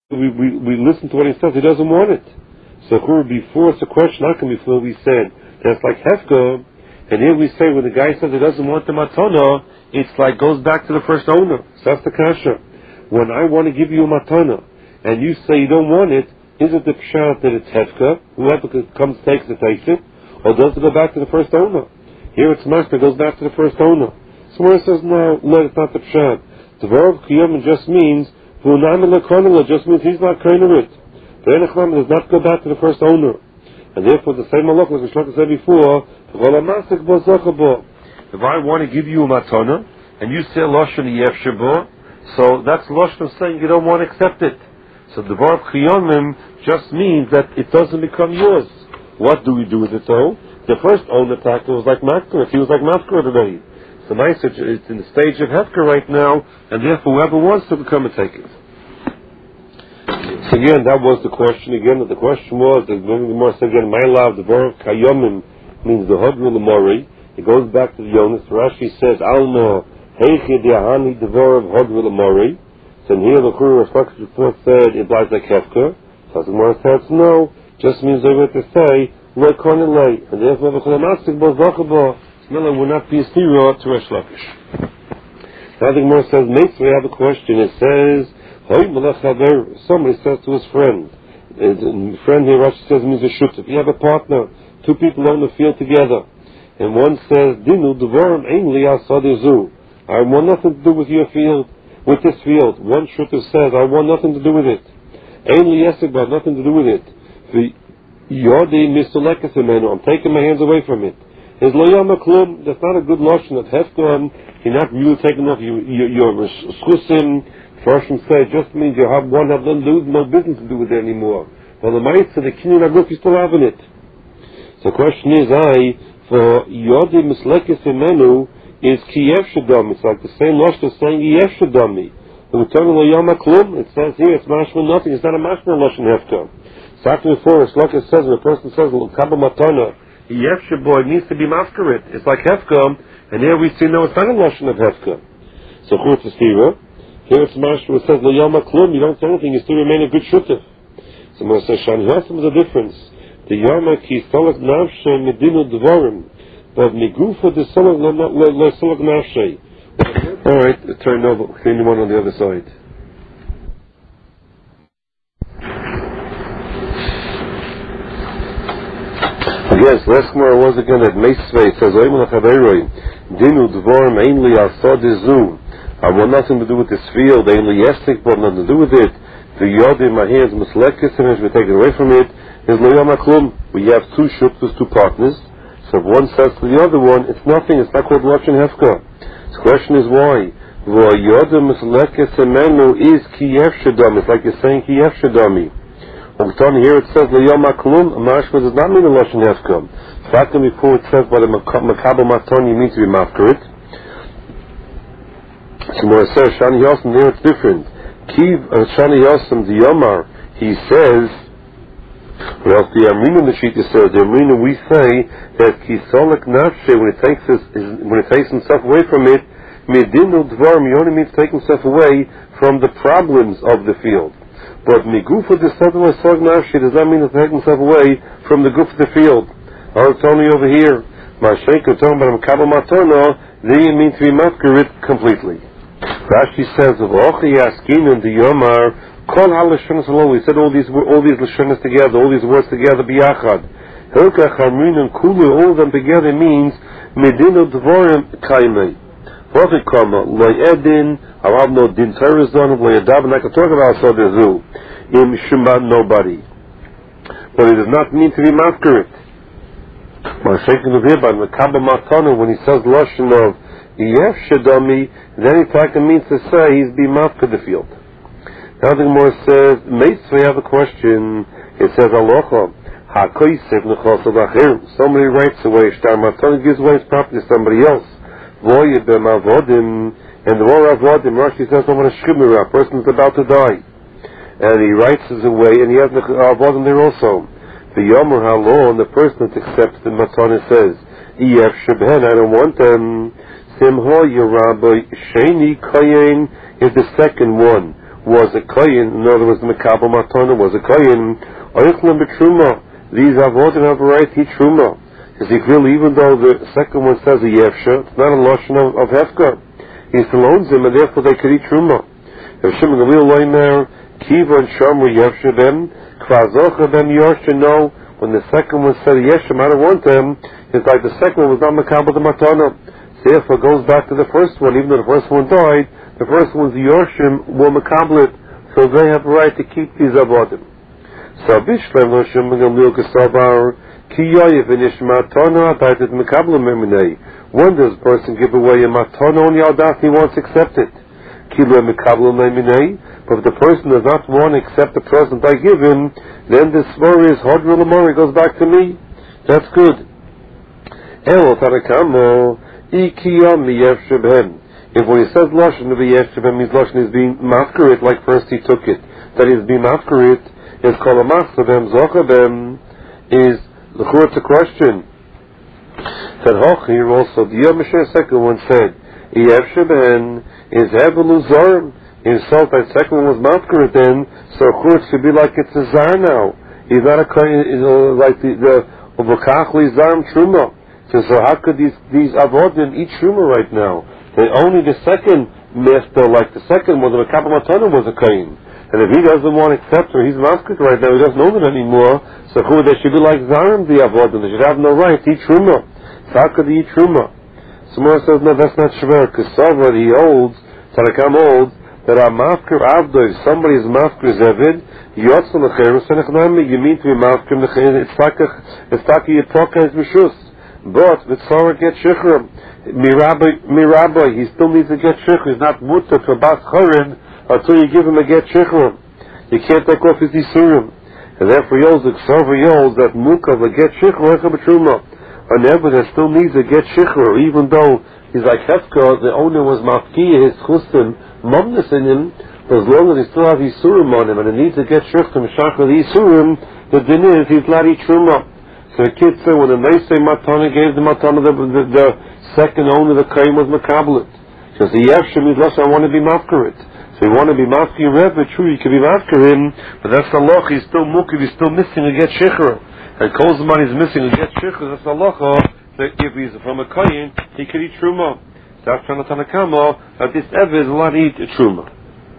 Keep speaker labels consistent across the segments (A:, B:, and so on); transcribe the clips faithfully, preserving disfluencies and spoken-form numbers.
A: we, we, we listen to what he says, he doesn't want it. So before it's a question, how come before we said that's like Hefka, and here we say when the guy says he doesn't want the matana, it's like goes back to the first owner. So that's the kasha. When I want to give you a matana, and you say you don't want it, is it the pshat that it's Hefka? Whoever comes takes it, takes it, or does it go back to the first owner? Here it's master, goes back to the first owner. So where it says no, no, it's not the pshat. The verb kiyam just means it just means he's not kind of it. The Enechlam does not go back to the first owner. And therefore the same malach, like the Shlaka said before, if I want to give you a matana, and you say Lashon Yefshebo, so that's Lashon saying you don't want to accept it. So the verb Chiyomim just means that it doesn't become yours. What do we do with it though? The first owner practice was like Makkaret. He was like Makkaret already. So nice, it's in the stage of Hefker right now, and therefore whoever wants to come and take it. So again, that was the question. Again, the question was, the Gemara said again, my love, the verb Kayomim means the Hodru Lamori. It goes back to the Yonis. Rashi says, Alma Heichi Diahani the verb Hodru Lamori. So here the Kuru reflects report said it implies like Hefker. So the Gemara says no, just means they were to say Lo Konelei, and therefore the Cholamastik Bo Zachabo. Miller will not be a zero to Resh Lakish. Now the Gemara says, Mates, we have a question. It says, somebody says to his friend, and friend here, Rashi says, means a shutuf. You have a partner, two people on the field together, and one says, Dinu Devorim Ainli Asadizu. I want nothing to do with your field, with this field. One shutuf says, I want nothing to do with it. Ainli Yesek, but nothing to do with it. The Yodi Misulekasemenu, I'm taking my hands away from it. His loyama klum, that's not a good lotion of hefton. You're not really taking off your your schusim. Farshim say just means you have one have no no business to do with it anymore. Well, the mice of the kinyan aguf you still having it. So the question is, I for yodi mislekes imenu is kiev shadami. It's like the same lotion as saying yev shadami. The eternal loyama klum. It says here it's mashma nothing. It's not a mashma lotion hefton. So after before, it's like it says when a person says kabel matana. Yefsha boy needs to be masquerade. It's like Hefka, and here we see no, it's not a lotion of Hefka. So Chutz Stira, here it's Mashma, it says Lo Yama Klum, you don't say anything, you still remain a good shutef. So Moshe says Shani Hasim is a difference. The Yama ki Solak Nafshe Medinu Dvorim, but Migufa the Solak Lo Solak Nafshe. Alright, turn over, clean one on the other side. Yes, last Gemara was again at Meisvei. It says, Dinu Dvorim Ainli Asadizu. I want nothing to do with this field. Ainli Yesik, but nothing to do with it. The Yodi, my hands, Muslekis, and as we take it away from it, is Loyama Klum. We have two shuptas, two partners. So if one says to the other one, it's nothing, it's not called Lashon Hefka. The question is why? V'Yodi Muslekis Emenu is Kiev Shadami. It's like you're saying Kiev Shadami. Here it says L'yom Klum. Mashma does not mean a lashon hefka. Fact before it says by the makabel maton you mean to be mafkarit. So when it says Shani Yosem, there it's different. Kiv Shani Yosem the Yomar, he says. Well, the Amrina the Shita says the Amrina we say that kisolek nafshe when it takes his, when it takes himself away from it, medinu dvarim he only means take himself away from the problems of the field. But migufa the seven sog nafshi does not mean to take himself away from the goof of the field. Oh, it's only over here. Mashreik talking about makabel matana, then you mean to be mafkarit completely. Rashi says of Ochi Yaskinu the Yomar Kol HaLashonos Alo. We said all these all these lashonos together, all these words together biyachad. Hilka Chamrin and Kulu, all of them together means Medinu Dvorim Kaimei. V'chikama loyedin. I have no din terrorism, and I can talk about Sadizu. Im Shimba nobody. But it does not mean to be masquerade. Mashaking of here by Makaba Matana, when he says Lashon of Yev Shadami, then he means to say he's be mafka the field. Now the Gemara says, Mates, we have a question. It says Aloha. HaKoysev Nechosov Achir. Somebody writes away, Shtar Matana gives away his property to somebody else. Voye B'mavodim. And the war of Vadim, Rashi says, I'm going to shkimira, a person is about to die. And he writes his away, and he has the Vadim there also. The Yomer Halo, and the person that accepts the Matana says, E F Shebhen, I don't want them. Simho Yerabba Sheni Kayin is the second one. was a koyin, in other words, the Mekabel Matana was a koyin, Oichlam B'Truma, these avodim have a right to eat Truma. Because really, even though the second one says a Yefsha, it's not a Lashon of, of Hefka. He still owns them, and therefore they could eat Truma. If Shimon the Wheel Loimer, Kiva and Shomer Yefsha them, Kvazocha them Yorsha, no, when the second one said a Yefsha, I don't want them, it's like the second one was not Mekabel the Matana. Therefore it goes back to the first one, even though the first one died, the first one's Yorshim will Mekabel it, so they have a right to keep these avodim. So Bishlem Hashem Gamliel Kesavar Ki Yoyev Inish Matana Ataitet Mekabel Meminei. When does a person give away a matana only Aldas he wants to accept it? Ki Lo Mekabel Meminei. But if the person does not want to accept the present I give him, then this story is Hodru Lamori goes back to me. That's good. El Tanakamo Ikiyam Yevshebhem. If when he says Lashon of Yevshebhem, his Lashon is being mafkarit like first he took it. That is being mafkarit. Is called a machzavem zochavem is the it's a question. Said Hoch here also the Yom Mashiach second one said Yev Sheben is Hebelu Zorm himself that second one was mafkarit then so church should be like it's a zar now. He's not a uh, like the the Uvakachli Zarm Truma. So, so how could these these avodim eat Truma right now? They only the second master like the second one the Mekabel Matana was a kain. And if he doesn't want to accept her, he's masked right now, he doesn't own it anymore, so who they should be like Zarim the Avodim, they should have no right to eat Truma. So how could he eat Truma? Someone says, no, that's not Shver, because Savra, he holds, Tarakam holds, that a Mafkir Avdo, if somebody is Mafkir Zevid, Yotzal Lecher, Senechnami, you mean to be Mafkir, it's like a, it's like a Yitoka is Mishus. But, Vitzara get Shikram, Mirabai, he still needs to get Shikram, he's not Mutter to Bas Chorin, until you give him a get shikram. You can't take off his isurim. And therefore yolds, the Ksarva yolds that mukav a get shikram, like a betruma. An ever that still needs a get shikram, even though he's like Hefka, the owner was mafkiya, his chustim, mumnus in him, but as long as he still has isurim on him, and he needs to get shikram, shakra the isurim, the din is, he's lari truma. So the kids say, when the Neisei Matana gave the Matana, the, the, the second owner, the Kaim was Mekabel. Because the Yevshim is less, I want to be mafkarit. So you want to be mafki Rebbe, true, you can be mafki him, but that's the loch, he's still mukiv, he's still missing a get shikra. And Kozman is missing a get shikra, that's the loch, that if he's from a koyin, he could eat truma. That's from the Tanakama, that this ever is allowed to eat a truma.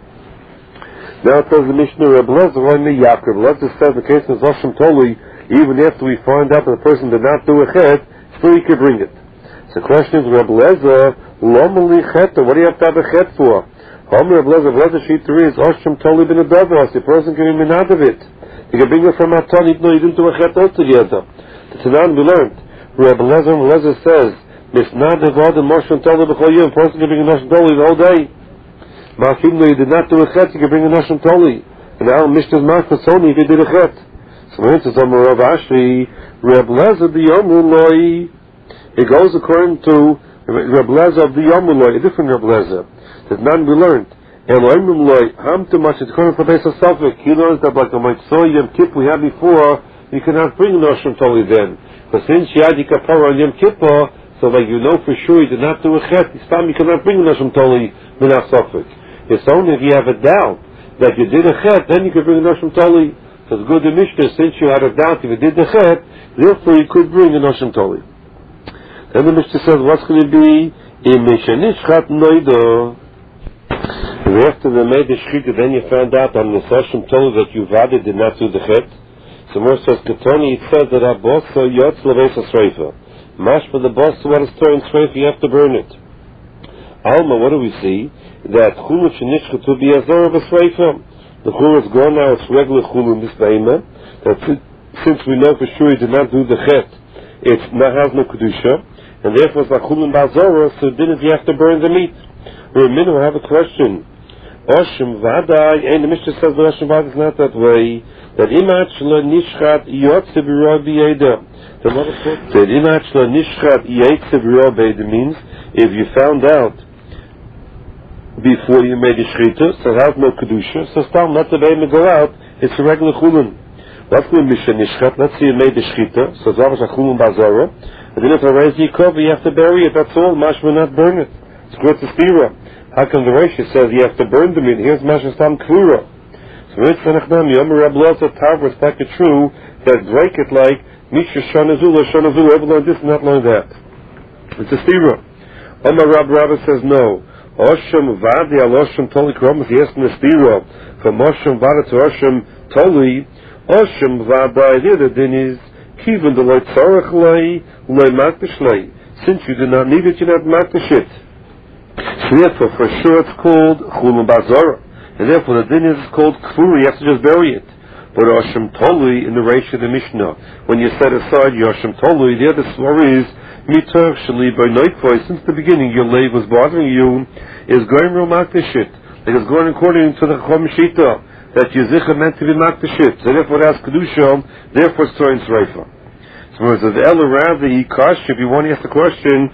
A: Now it says the Mishnah, Rebbe Lezer, Roy Me Yaakov, Lezer says the case of Zoshim Toli, even after we find out that the person did not do a chet, still he could bring it. So the question is, Rebbe Lezer, Lomali cheta, what do you have to have a chet for? Homer Blazer Blazer sheet three is Oshim Toli bin Adavos. The person can be minad of it. You can bring it from Aton, even though you didn't do a chet altogether. The Tanan we learned. Rabbi Blazer Blazer says, Misnad Avad and Moshim Toli b'chol yom. A person can bring a Noshim Toli the whole day. Ma'afim though you did not do a chet, you can bring a Noshim Toli. And now Mishnah's Ma'afim only if you did a chet. So when it's Omer Rav Ashi, Rabbi Blazer the Yomuloi, it goes according to Rabbi Blazer of the Yomuloi, a different Rabbi Blazer. That none we learned. Elohim loy ham too much. It's coming from Beis Safek. He learns that like the Mitzvah Yom Kippur we had before, you cannot bring Noshim Toli then. But since you had the Kapara on Yom Kippur, so like you know for sure you did not do a chet, this time you cannot bring Noshim Toli Minach Safek. It's only if you have a doubt that you did a chet, then you can bring Noshim Toli. So it's good the Mishnah, since you had a doubt if you did the chet, therefore you could bring a Noshim Toli. Then the Mishnah says, what's going to be in Mishanishchat Noido? After they made the shchita, then you found out on the Soshim told that Yuvada did not do the chet. So more says Ketoni, it says that Abosa Yotz Leves Sreifa. Mash for the boss what is turned Sreifa, you have to burn it. Alma, what do we see? That Chulu Shenishcha to be Azor of a Sreifa. The Chulu is gone now, it's regular Chulu in this Daima. That since we know for sure he did not do the chet, it has no Kedusha, and therefore it's like Chulu and Bazora, so didn't you have to burn the meat? Remember, I have a question. Oshim Vadai, and the Mishnah says the Oshim Vadai is not that way. That Imach Lo Nishchat Yotze B'Ro B'Yeda. That Imach Lo Nishchat Yotze B'Ro B'Yeda means if you found out before you made the shchita, so it has no kedusha, so still let the baby go out. It's a regular chulun. What's the Mishnah Nishchat? Let's say you made the shchita, so it's always a chulun bazara, and then if I raise the yikov, you have to bury it. That's all. Mashma not burn it. It's good to stira. How come the Rashi says you have to burn the meat? Here's Mashas Tam Kvura. So it's Sanachnam Yom Rab Loza Tav was like it true that break it like Misha Shanazul or Shanazul, ever learn this and not learn that. It's a stira. Omar Rab Rabba says no. Osham Vadi al Osham Toli Kromas, yes, in the stira. From Osham Vada to Osham Toli, Osham Vada, the din is Kivan the Loi Tzorach Loi, Loi Makdash Loi. Since you do not need it, you not Makdash it. So therefore, for sure it's called Chulam Bazara. And therefore the din is called Kvura, you have to just bury it. But Osham Toli in the Reish of the Mishnah, when you set aside Yosham Toli, the other story is Mitor Shali by Noikvoi, since the beginning your lave was bothering you, is going real Makdashit. It is going according to the Chom Shita, that Yezikha meant to be Makdashit. So therefore it has Kedusha, therefore it's throwing Sreifa. So whereas the Ella Rav, the Yikash, if you want to ask the question,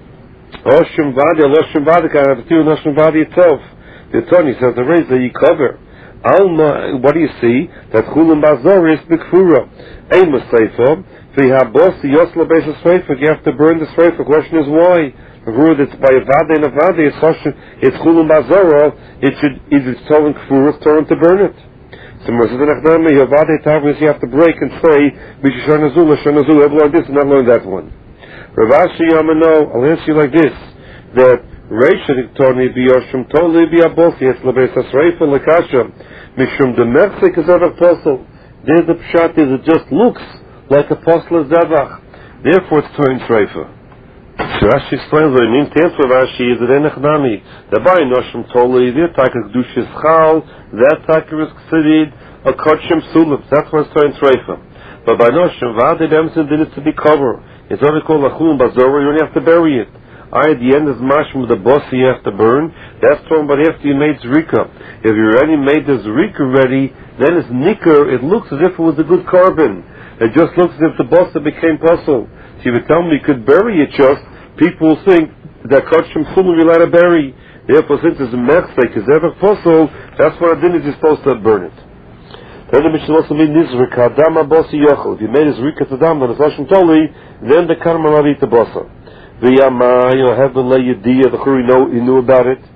A: Osham Vadi, Osham Vadi, I have to do Osham Vadi itself. The attorney says the raise that you cover. Alma, what do you see? That Chulam Bazar is Bikfura. Amos Seifa, you have boss the Yosla base of Sreifa, you have to burn the Sreifa. The question is why? The rule that's by a Vade and a Vade, it's it's Chulam Bazar, it should, if it's telling Kfura, it's telling to burn it. So Mercedes you have Vade Tavris, you have to break and say, Mishashanazul, Shanazul, I've learned this and not learned that one. Ravashi Yamano, I'll answer you like this, that Reisha Diktorni Biyoshim Toli Biyabosi Es Lebeis Asreifa Lekasha Mishum Demersik is Evach Posel. There's the Pshat is it just looks like a Posel is Evach. Therefore it's Toin Sreifa. So Rashi explains what it means to answer Rashi is that Enechnami. The Bai Noshim Toli, the Taka Kedush is Chal, that Taka is Chsidid, a Kotshim Sulim. That's why it's Toin Sreifa. But by Noshim Vadi Demson did it to be covered. It's only called a Chum Bazora, you only have to bury it. I, at the end is mashma, the boss you have to burn. That's talking about after you made zrika. If you already made the zrika ready, then it's nicker. It looks as if it was a good carbon. It just looks as if the boss became puzzle. So you would tell me you could bury it just, people will think that kachim sumu you're allowed to bury. Therefore, since it's a mechsek, is ever puzzle, that's what a din is you're supposed to burn it. Then the Mishnah also means nizrika, dama bossi yochel. If you made a zrika to dam, then it's lashim toli, then the karma will eat the bossa. The Yama, you have the Layadiyah, the Churi know, he knew about it.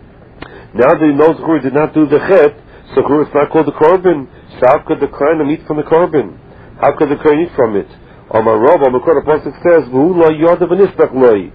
A: Now that he knows the Churi did not do the Chet, so Churi is not called the Korban. So how could the Kohen eat from the Korban? How could the Kohen eat from it? On my Rav, on the Korban Apostle says, V'hu lo yodav v'nisbach loi,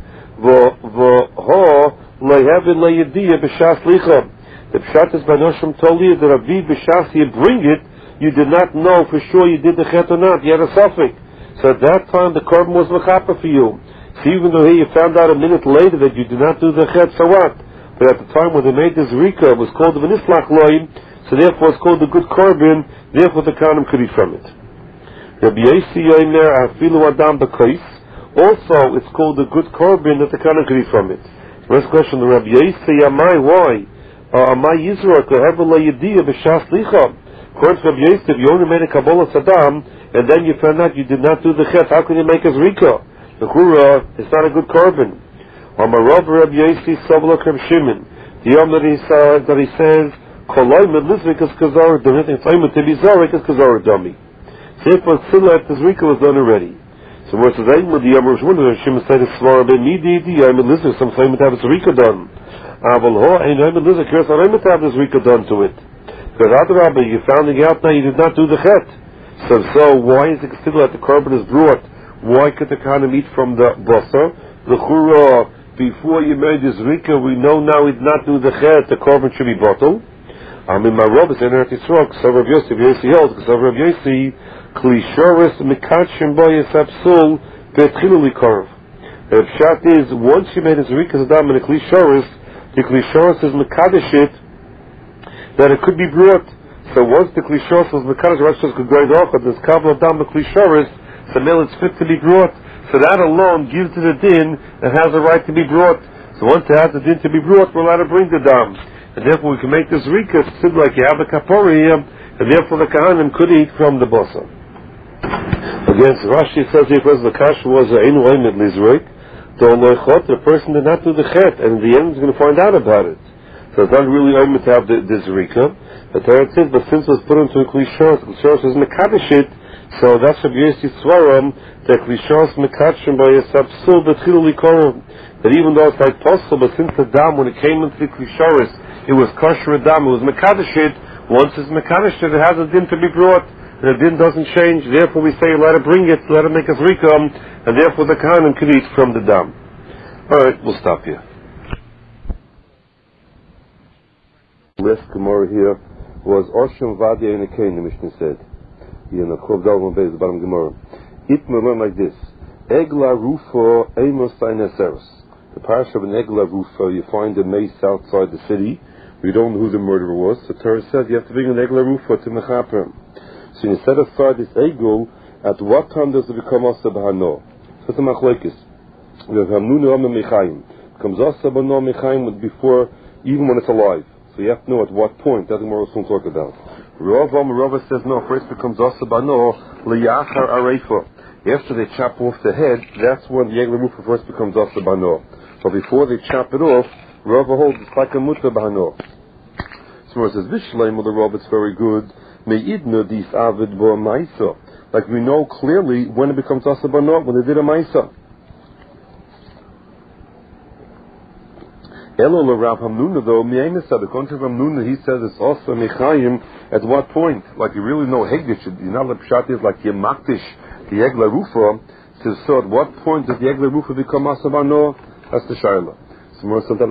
A: v'ho lo yavin Layadiyah b'shas licha. The Pshat is by Noshim Toli, that Aviv b'shas you bring it, you did not know for sure you did the Chet or not. You had a suffix. So at that time the Korban was l'chapa for you. So even though here you found out a minute later that you did not do the chet, so what? But at the time when they made this rika, it was called the v'nislach loim, so therefore it's called the good korban, therefore the kanim could eat from it. Rabbi Yossi Yomer afilu adam b'kais, also it's called the good korban that the kanim could eat from it. First question, the Rabbi Yossi Yamai, why? Amai Yisroel kohevel layidiyah b'shas licha. According to Rabbi Yossi, if you only made a kabbalah sadam, and then you found out you did not do the chet, how can you make a rika? The Chura is not a good korban. On my Rav Rabbi Yossi Savla Reb Shimon, the Yom that he says, that he says, Koloi Medlizvik is Kazar Dummy, and Tzayim to be Zarek is Kazar Dummy. Therefore, Tzila after Zrika was done already. So whereas the Zayim with the Yom Reb Shimon said, it's Svara Ben Midi, the Yom Medlizvik, some Tzayim to have Zrika done. Aval Ho, and Yom Medlizvik, here's not Tzayim to have Zrika done to it. Because after Rabbi, you're finding out now you did not do the Chet. So, so why is it still that the korban is brought? Why could the Kohen eat from the bossa? The Chura, before you made this rika, we know now he did not do the chet, the korban should be bottled. I mean, my Rav is in Eretz Yisrael, K'sav Rav Yossi, Yossi holds, K'sav Rav Yossi, Kli Shoris, Mikachim Boyes Absul, Betchilu Likorv. The pshat is, once you made this rika Zadam in a Kli Shoris, the Kli Shoris is Mekadesh it, that it could be brought. So once the Kli Shoris was Mekadesh, Rav Shos could go off, but this Kavla Adam, the Kli Shoris, the mill is fit to be brought, so that alone gives it a din that has a right to be brought. So once it has a din to be brought, we're allowed to bring the dam, and therefore we can make this rika sit like you have the kapora here, and therefore the kahanim could eat from the bossa. Again, so Rashi says here, because the kash was ein oimed lizroik, the person did not do the chet, and in the end is going to find out about it. So it's not really oimed to have the, this rika, but there it says, but since it was put into a klishor, the klishor says mekadesh it. So that's a Yossi Svaram that Klishos Mekachim by a Sapsul Betchiluli Korum. That even though it's like possible, but since the dam, when it came into the Klishoris, it was kosher dam, it was Mekadeshit. Once it's Mekadeshit, it has a din to be brought. And the din doesn't change. Therefore we say, let it bring it, let it make us rikam, and therefore the Kohanim can eat from the dam. Alright, we'll stop here. Last Gemara here was Oshim Vadia in the Kain, the Mishnah said. In the Chov Dalman Beis, the bottom Gemara. It may learn like this. Egla Rufa Amos Taineseros. The parish of an Egla Rufa, you find a mace outside the city. We don't know who the murderer was. So Torah says you have to bring an Egla Rufa to Mechaper. So you set aside this Egel, at what time does it become Asa B'Hano? So it's a Machlekes. We have Hamnuna Amma Mechaim. It becomes Asa B'Hano Mechaim before, even when it's alive. So you have to know at what point. That's what we're going to talk about. Rav Rava says no, first becomes Asa B'Hano Liyachar Arefa. After they chop off the head, that's when the Egla Rufa first becomes Asa B'Hano. But before they chop it off, Rava holds it's like a Muta B'Hano. So it says, Vishleim of the Rava, it's very good. Me'idna dis Avid Bo Maisa. Like we know clearly when it becomes Asa B'Hano, when they did a Maisa. Elo Rav Hamnuna though, Mi'ayna said, according to Rav Hamnuna, he says it's also Mechayim, at what point? Like you really know Hegdish, you're not like Pshat is like Yemaktish, the Egla Rufa, so, so at what point does the Egla Rufa become Asa B'Hano? That's the Shaila. So